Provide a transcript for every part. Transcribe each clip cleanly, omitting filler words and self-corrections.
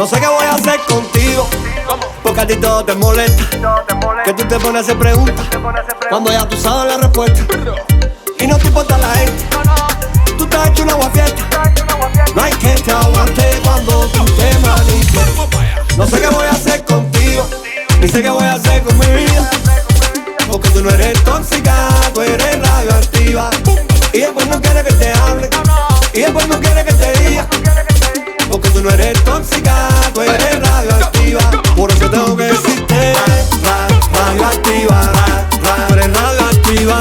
No sé qué voy a hacer contigo, porque a ti todo te molesta. Que tú te pones a hacer preguntas cuando ya tú sabes la respuesta. Y no te importa la gente, tú te has hecho una guafiesta. No hay quien te aguante cuando tú te manifiestas. No sé qué voy a hacer contigo, ni sé qué voy a hacer con mi vida, porque tú no eres tóxica, tú eres radioactiva. Y después no quiere que te hable, y después no quiere que te diga, porque tú no eres tóxica, tú eres radioactiva. Por eso tengo que decirte radioactiva, tú eres radioactiva,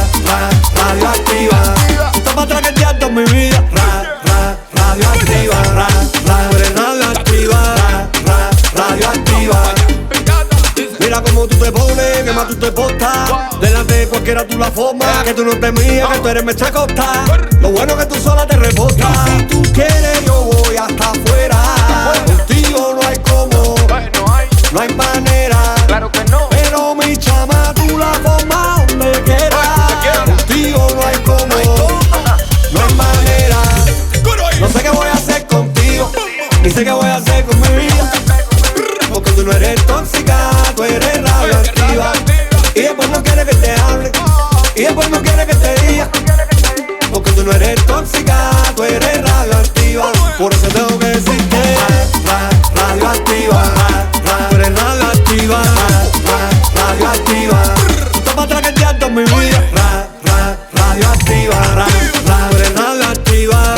radioactiva. Tú estás para traquetear mi vida, radioactiva, tú eres radioactiva, radioactiva. Mira cómo tú te pones, que más tú te portas. Delante de cualquiera tú la formas, que tú no te mías, que tú eres mecha costa. Lo bueno que tú sola te repostas. Si tú quieres yo voy hasta afuera. Contigo no hay como, no hay manera. Claro que no. Pero mi chama tú la formas donde quieras. Contigo no hay como, no hay manera. No sé qué voy a hacer contigo, ni sé qué voy a hacer con mi vida, porque tú no eres tóxica, tú eres radioactiva. Y después no quiere que te hable, y después no quiere que te diga, porque tú no eres tóxica, tú eres radioactiva. Por eso tengo que decirte radioactiva, tú eres radioactiva, radioactiva. Tú estás para traquetear toda mi vida, radioactiva, tú eres radioactiva,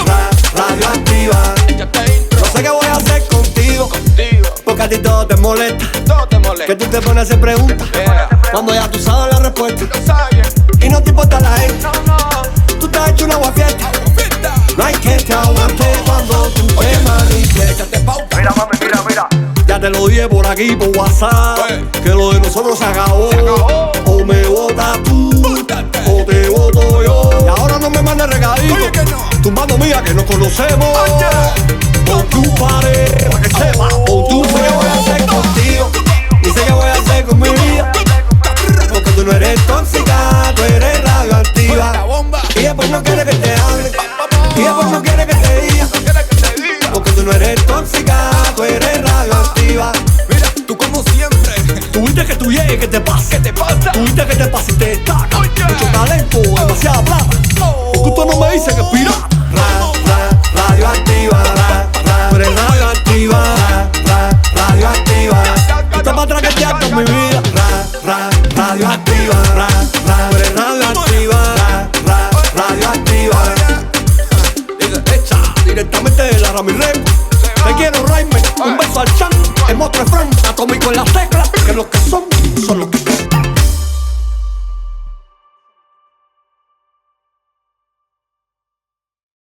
radioactiva. No sé qué voy a hacer contigo, porque a ti todo te molesta. Que tú te pones a hacer preguntas cuando ya tú sabes la respuesta. Y no te importa la gente, tú te has hecho una guafiesta. No hay quien te aguante cuando tú te manifiestas. Mira, mami, mira. Ya te lo dije por aquí, por WhatsApp, que lo de nosotros se acabó. O me votas tú, o te voto yo. Y ahora no me mandes recadito, tumbando mía que nos conocemos. Con tu pared, para que sepa. O tú sé qué voy a hacer contigo, y sé qué voy a hacer con mi vida, porque tú no eres tóxica, tú eres radioactiva. Y después no quiere que te hable, y después no quiere que te diga, porque tú no eres tóxica, tú eres radioactiva. Mira, tú como siempre. Tuviste que tú llegues, ¿qué te pasa? ¿Qué te pasa? Tuviste que te pasa y te destaca. Mucho talento, demasiada plata. Porque tú no me dices que es pirata. Radioactiva, tú eres radioactiva, radioactiva. Tú estás para traquetear con mi vida, radioactiva, tú eres radioactiva, radioactiva. Hecha directamente de la Ramirez. Te quiero, Raime, un beso al chan, el monstruo de Frank, atómico en las teclas, que los que son los que